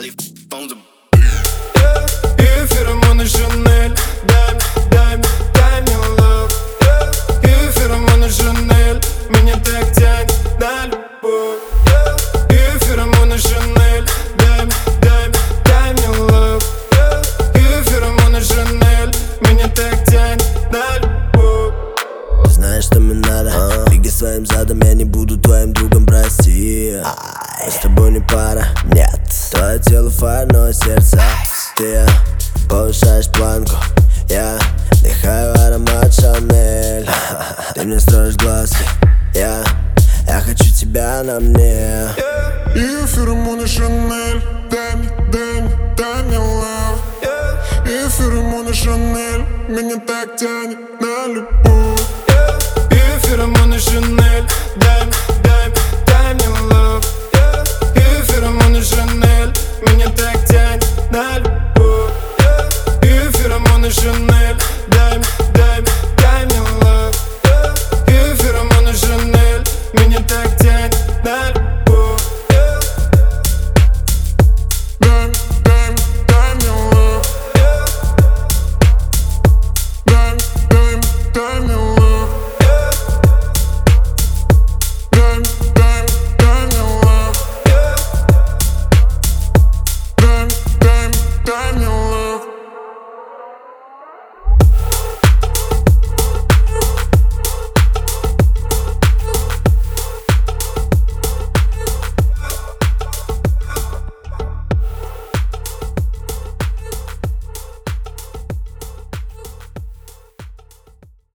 Ali on the И феромоны Шанель, дай мне love. И феромоны Шанель, меня так тянет на любовь. И феромоны Шанель, дай мне love. И феромоны Шанель, меня так тянет на любовь. Ты знаешь, что мне надо, беги своим задом, я не буду твоим другом, прости. Мы с тобой не пара, нет. Твое тело фаер, но сердце ты повышаешь планку. Я вдыхаю аромат Шанель. Ты мне строишь глазки, я хочу тебя на мне. И феромоны Шанель, дай мне love. И феромоны Шанель, меня так тянет на любовь.